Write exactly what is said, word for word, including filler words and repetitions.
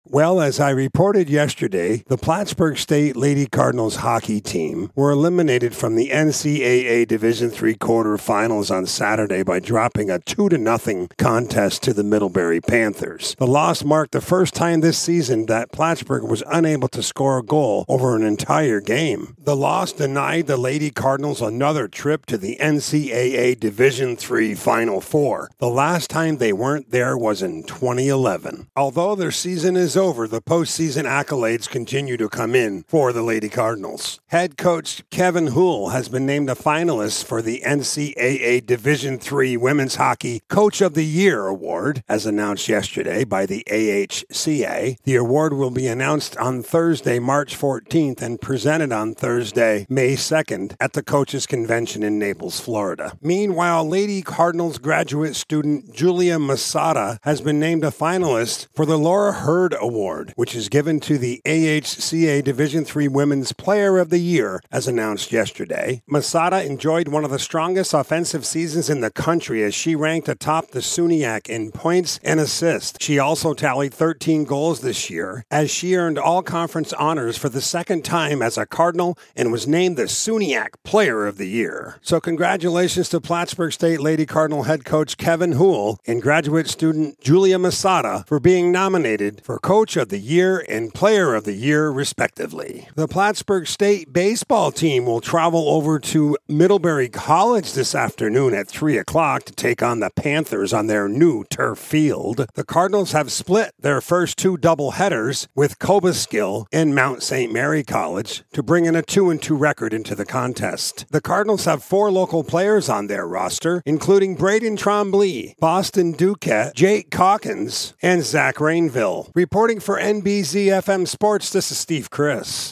Well, as I reported yesterday, the Plattsburgh State Lady Cardinals hockey team were eliminated from the N C double A Division three quarterfinals on Saturday by dropping a two to nothing contest to the Middlebury Panthers. The loss marked the first time this season that Plattsburgh was unable to score a goal over an entire game. The loss denied the Lady Cardinals another trip to the N C double A Division three Final Four. The last time they weren't there was in twenty eleven. Although their season is over, the postseason accolades continue to come in for the Lady Cardinals. Head coach Kevin Houle has been named a finalist for the N C double A Division three Women's Hockey Coach of the Year award, as announced yesterday by the A H C A. The award will be announced on Thursday, March fourteenth, and presented on Thursday, May second, at the Coaches Convention in Naples, Florida. Meanwhile, Lady Cardinals graduate student Julia Masada has been named a finalist for the Laura Hurd Award, which is given to the A H C A Division three Women's Player of the Year, as announced yesterday. Masada enjoyed one of the strongest offensive seasons in the country as she ranked atop the SUNYAC in points and assists. She also tallied thirteen goals this year, as she earned all-conference honors for the second time as a Cardinal and was named the SUNYAC Player of the Year. So congratulations to Plattsburgh State Lady Cardinal head coach Kevin Houle and graduate student Julia Masada for being nominated for Coach of the Year and Player of the Year, respectively. The Plattsburgh State baseball team will travel over to Middlebury College this afternoon at three o'clock to take on the Panthers on their new turf field. The Cardinals have split their first two doubleheaders with Cobleskill and Mount Saint Mary College to bring in a two and two record into the contest. The Cardinals have four local players on their roster, including Braden Trombley, Boston Duquette, Jake Calkins, and Zach Rainville. Reporting for N B Z F M Sports, this is Steve Chris.